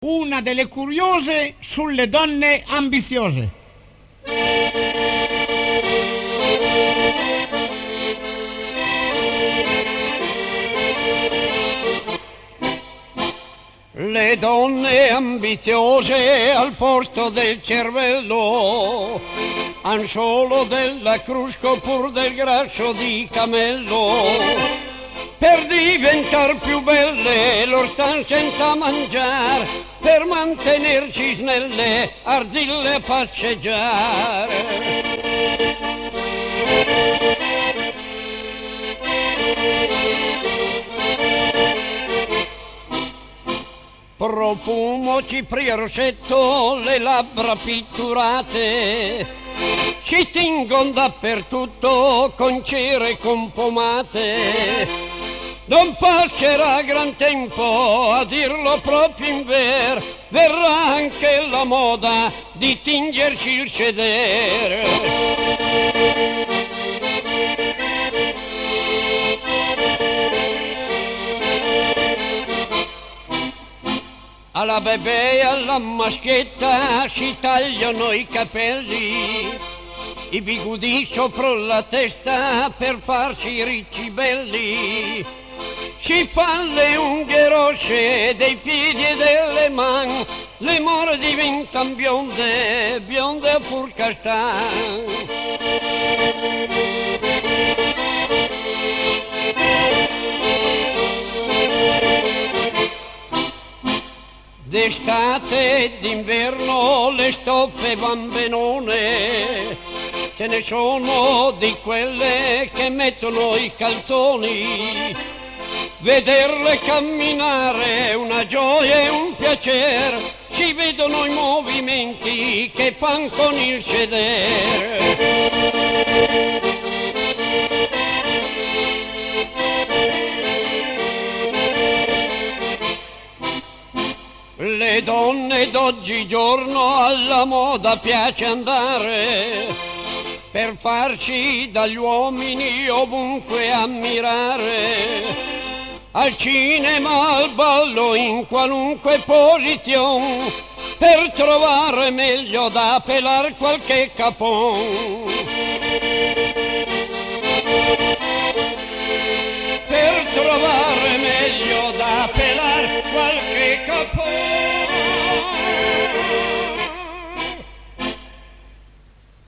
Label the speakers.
Speaker 1: Una delle curiose sulle donne ambiziose.
Speaker 2: Le donne ambiziose al posto del cervello han solo della crusco pur del grasso di camello. Per diventar più belle lor stan senza mangiare, per mantenerci snelle arzille a passeggiare. Profumo, cipria, rossetto, le labbra pitturate, ci tingon dappertutto con cere e con pomate. Non passerà gran tempo, a dirlo proprio inver, verrà anche la moda di tingerci il sedere. Alla bebè e alla maschietta si tagliano i capelli, i bigudi sopra la testa per farsi ricci belli. Si fanno le unghie rosse dei piedi e delle mani, le more diventano bionde, bionde pur castan. D'estate e d'inverno le stoffe bambenone, ce ne sono di quelle che mettono i calzoni. Vederle camminare è una gioia e un piacere, si vedono i movimenti che fan con il sedere. Le donne d'oggigiorno alla moda piace andare, per farci dagli uomini ovunque ammirare. Al cinema, al ballo, in qualunque posizione, per trovare meglio da pelar qualche capon.